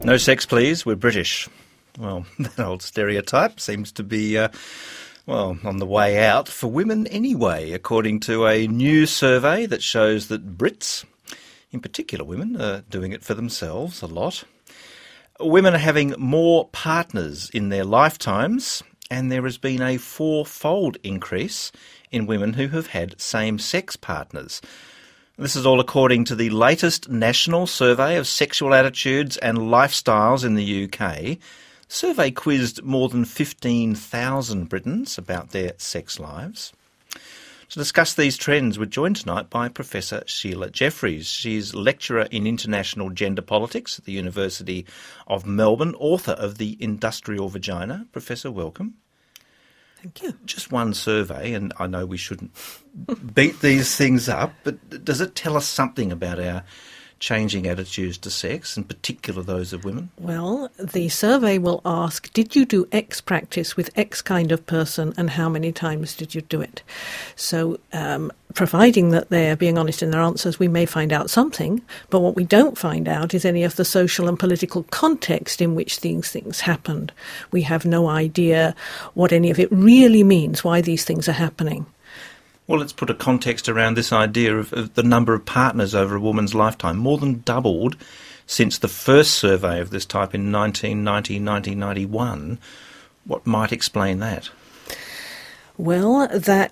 No sex, please. We're British. Well, that old stereotype seems to be, on the way out for women anyway, according to a new survey that shows that Brits, in particular women, are doing it for themselves a lot. Women are having more partners in their lifetimes, and there has been a 4-fold increase in women who have had same-sex partners. This is all according to the latest national survey of sexual attitudes and lifestyles in the UK. The survey quizzed more than 15,000 Britons about their sex lives. To discuss these trends, we're joined tonight by Professor Sheila Jeffreys. She's lecturer in international gender politics at the University of Melbourne, author of The Industrial Vagina. Professor, welcome. Thank you. Just one survey, and I know we shouldn't beat these things up, but does it tell us something about our changing attitudes to sex, in particular those of women? Well, the survey will ask, did you do X practice with X kind of person and how many times did you do it? So, providing that they're being honest in their answers, we may find out something, but what we don't find out is any of the social and political context in which these things happened. We have no idea what any of it really means, why these things are happening. Well, let's put a context around this idea of the number of partners over a woman's lifetime. More than doubled since the first survey of this type in 1990-1991. What might explain that? Well,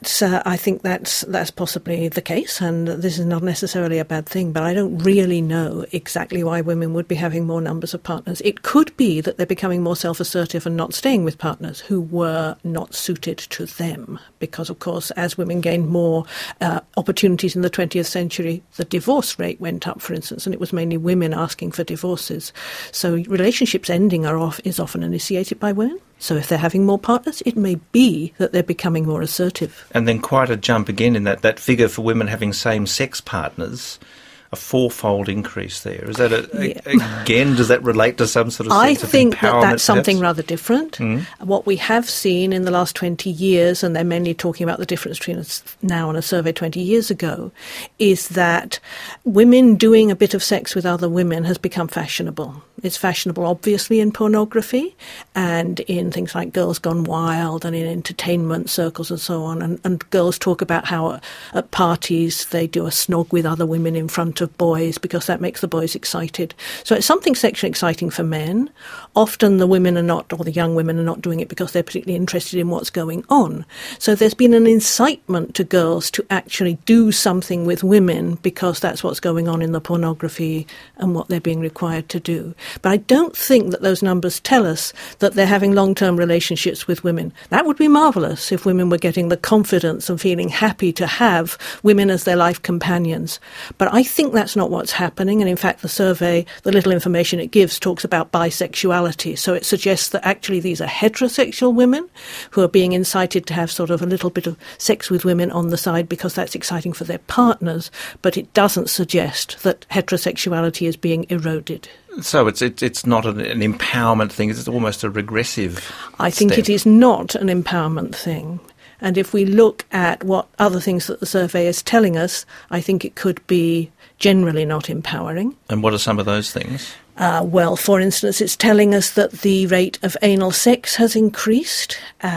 I think that's possibly the case, and this is not necessarily a bad thing, but I don't really know exactly why women would be having more numbers of partners. It could be that they're becoming more self-assertive and not staying with partners who were not suited to them, because, of course, as women gained more opportunities in the 20th century, the divorce rate went up, for instance, and it was mainly women asking for divorces. So relationships ending is often initiated by women. So if they're having more partners, it may be that they're becoming more assertive. And then quite a jump again in that figure for women having same-sex partners, a 4-fold increase there. Is that, again, does that relate to some sort of sense of empowerment? I think that's something perhaps? rather different. What we have seen in the last 20 years, and they're mainly talking about the difference between now and a survey 20 years ago, is that women doing a bit of sex with other women has become fashionable. It's fashionable, obviously, in pornography and in things like Girls Gone Wild and in entertainment circles and so on. And girls talk about how at parties they do a snog with other women in front of boys because that makes the boys excited. So it's something sexually exciting for men. Often the women are not, or the young women are not doing it because they're particularly interested in what's going on. So there's been an incitement to girls to actually do something with women because that's what's going on in the pornography and what they're being required to do. But I don't think that those numbers tell us that they're having long-term relationships with women. That would be marvellous if women were getting the confidence and feeling happy to have women as their life companions. But I think that's not what's happening. And in fact, the survey, the little information it gives, talks about bisexuality. So it suggests that actually these are heterosexual women who are being incited to have sort of a little bit of sex with women on the side because that's exciting for their partners. But it doesn't suggest that heterosexuality is being eroded. So it's not an empowerment thing, it's almost a regressive I think step. It is not an empowerment thing. And if we look at what other things that the survey is telling us, I think it could be generally not empowering. And what are some of those things? Well, for instance, it's telling us that the rate of anal sex has increased,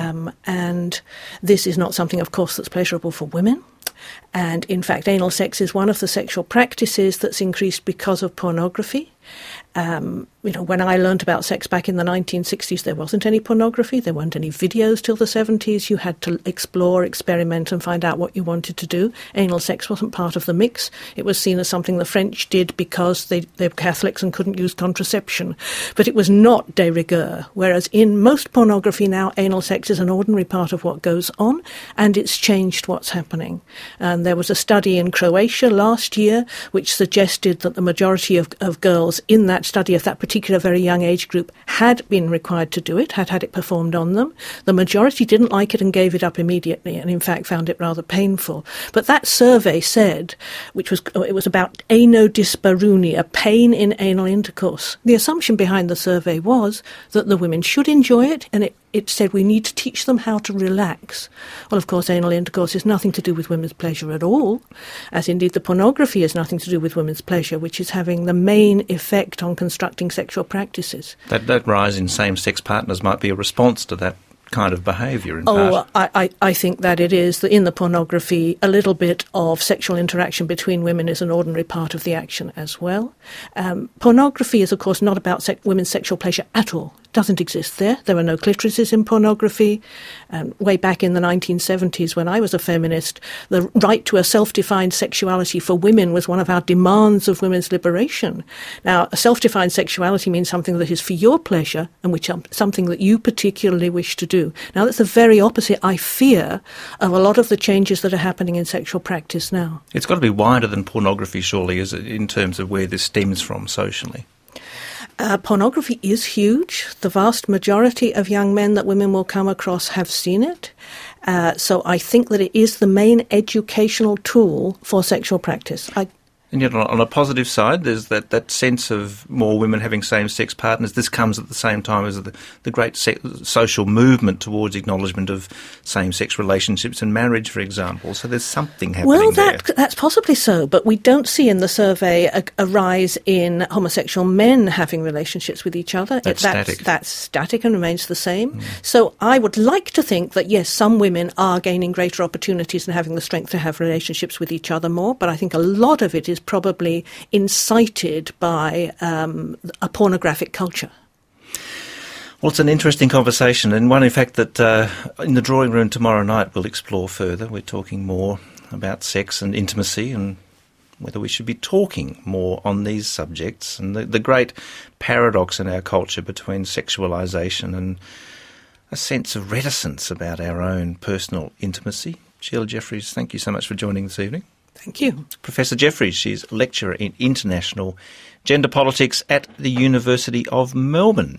and this is not something, of course, that's pleasurable for women. And in fact, anal sex is one of the sexual practices that's increased because of pornography. When I learned about sex back in the 1960s, there wasn't any pornography, there weren't any videos till the 70s. You had to explore, experiment and find out what you wanted to do. Anal sex wasn't part of the mix. It was seen as something the French did because they were Catholics and couldn't use contraception. But it was not de rigueur, whereas in most pornography now, anal sex is an ordinary part of what goes on, and it's changed what's happening. And there was a study in Croatia last year which suggested that the majority of girls in that study of that particular very young age group had been required to do it, had it performed on them. The majority didn't like it and gave it up immediately, and in fact found it rather painful. But that survey said, it was about anodyspareunia, pain in anal intercourse. The assumption behind the survey was that the women should enjoy it, and it it said we need to teach them how to relax. Well, of course, anal intercourse has nothing to do with women's pleasure at all, as indeed the pornography has nothing to do with women's pleasure, which is having the main effect on constructing sexual practices. That rise in same-sex partners might be a response to that kind of behaviour in part. I think that it is. That in the pornography, a little bit of sexual interaction between women is an ordinary part of the action as well. Pornography is, of course, not about women's sexual pleasure at all. It doesn't exist there. There are no clitorises in pornography. Way back in the 1970s, when I was a feminist, the right to a self-defined sexuality for women was one of our demands of women's liberation. Now, a self-defined sexuality means something that is for your pleasure and which something that you particularly wish to do. Now, that's the very opposite, I fear, of a lot of the changes that are happening in sexual practice now. It's got to be wider than pornography, surely, is it, in terms of where this stems from socially? Pornography is huge. The vast majority of young men that women will come across have seen it. So I think that it is the main educational tool for sexual practice. And yet on a positive side, there's that sense of more women having same-sex partners. This comes at the same time as the great social movement towards acknowledgement of same-sex relationships and marriage, for example. So there's something happening there. Well, that's possibly so, but we don't see in the survey a rise in homosexual men having relationships with each other. That's static. That's static and remains the same. So I would like to think that, yes, some women are gaining greater opportunities and having the strength to have relationships with each other more, but I think a lot of it is probably incited by a pornographic culture. Well, it's an interesting conversation, and one, in fact, that in the drawing room tomorrow night we'll explore further. We're talking more about sex and intimacy and whether we should be talking more on these subjects and the great paradox in our culture between sexualisation and a sense of reticence about our own personal intimacy. Sheila Jeffries, thank you so much for joining this evening. Thank you. Professor Jeffries, she's a lecturer in international gender politics at the University of Melbourne.